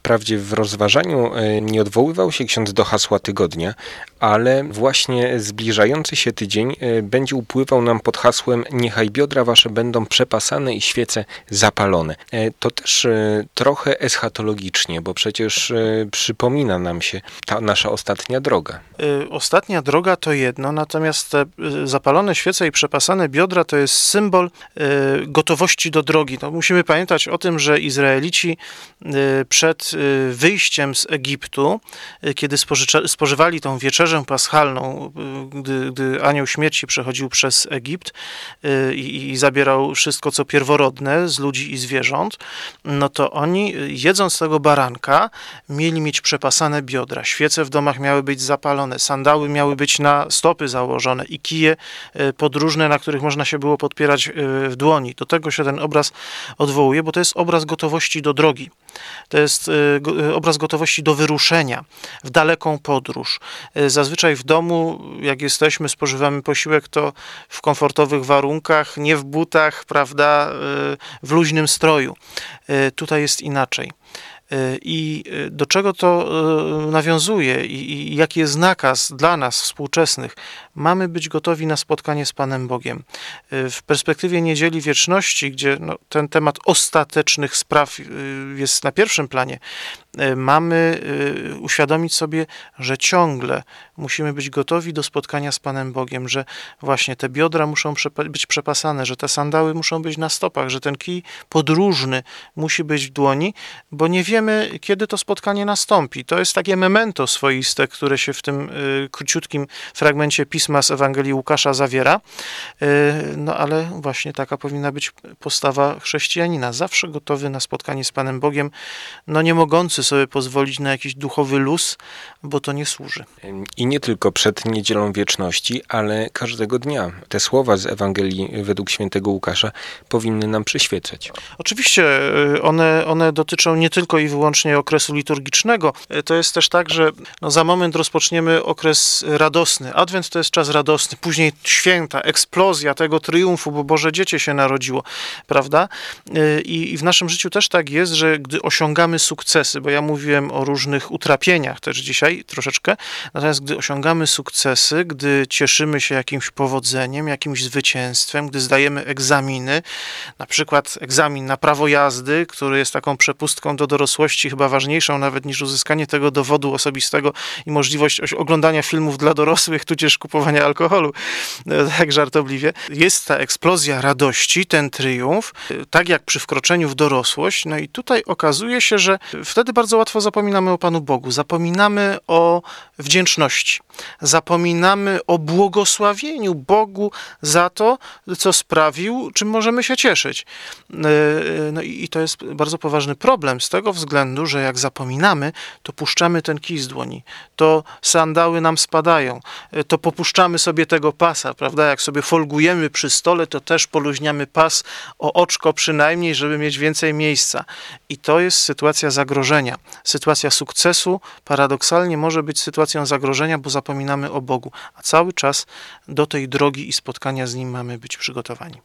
Wprawdzie w rozważaniu nie odwoływał się ksiądz do hasła tygodnia, ale właśnie zbliżający się tydzień będzie upływał nam pod hasłem „Niechaj biodra wasze będą przepasane i świece zapalone”. To też trochę eschatologicznie, bo przecież przypomina nam się ta nasza ostatnia droga. Ostatnia droga to jedno, natomiast te zapalone świece i przepasane biodra to jest symbol gotowości do drogi. No, musimy pamiętać o tym, że Izraelici przed wyjściem z Egiptu, kiedy spożywali tą wieczerzę paschalną, gdy anioł śmierci przechodził przez Egipt i zabierał wszystko, co pierworodne z ludzi i zwierząt, no to oni, jedząc tego baranka, mieli mieć przepasane biodra. Świece w domach miały być zapalone, sandały miały być na stopy założone i kije podróżne, na których można się było podpierać w dłoni. Do tego się ten obraz odwołuje, bo to jest obraz gotowości do drogi. To jest obraz gotowości do wyruszenia w daleką podróż. Zazwyczaj w domu, jak jesteśmy, spożywamy posiłek, to w komfortowych warunkach, nie w butach, prawda, w luźnym stroju. Tutaj jest inaczej. I do czego to nawiązuje i jaki jest nakaz dla nas współczesnych? Mamy być gotowi na spotkanie z Panem Bogiem. W perspektywie Niedzieli Wieczności, gdzie ten temat ostatecznych spraw jest na pierwszym planie, mamy uświadomić sobie, że ciągle musimy być gotowi do spotkania z Panem Bogiem, że właśnie te biodra muszą być przepasane, że te sandały muszą być na stopach, że ten kij podróżny musi być w dłoni, bo nie wiemy, kiedy to spotkanie nastąpi. To jest takie memento swoiste, które się w tym króciutkim fragmencie pisma z Ewangelii Łukasza zawiera, no ale właśnie taka powinna być postawa chrześcijanina, zawsze gotowy na spotkanie z Panem Bogiem, no nie mogący sobie pozwolić na jakiś duchowy luz, bo to nie służy. I nie tylko przed Niedzielą Wieczności, ale każdego dnia. Te słowa z Ewangelii według świętego Łukasza powinny nam przyświecać. Oczywiście one dotyczą nie tylko i wyłącznie okresu liturgicznego. To jest też tak, że za moment rozpoczniemy okres radosny. Adwent to jest czas radosny, później święta, eksplozja tego triumfu, bo Boże Dziecię się narodziło, prawda? I w naszym życiu też tak jest, że gdy osiągamy sukcesy, bo ja mówiłem o różnych utrapieniach też dzisiaj troszeczkę, natomiast gdy osiągamy sukcesy, gdy cieszymy się jakimś powodzeniem, jakimś zwycięstwem, gdy zdajemy egzaminy, na przykład egzamin na prawo jazdy, który jest taką przepustką do dorosłości, chyba ważniejszą nawet niż uzyskanie tego dowodu osobistego i możliwość oglądania filmów dla dorosłych, tudzież kupowania alkoholu, tak żartobliwie. Jest ta eksplozja radości, ten triumf, tak jak przy wkroczeniu w dorosłość, no i tutaj okazuje się, że wtedy bardzo łatwo zapominamy o Panu Bogu, zapominamy o wdzięczności, zapominamy o błogosławieniu Bogu za to, co sprawił, czym możemy się cieszyć. No i to jest bardzo poważny problem z tego względu, że jak zapominamy, to puszczamy ten kij z dłoni, to sandały nam spadają, to popuszczamy sobie tego pasa, prawda? Jak sobie folgujemy przy stole, to też poluźniamy pas o oczko przynajmniej, żeby mieć więcej miejsca. I to jest sytuacja zagrożenia. Sytuacja sukcesu paradoksalnie może być sytuacją zagrożenia, bo zapominamy o Bogu, a cały czas do tej drogi i spotkania z Nim mamy być przygotowani.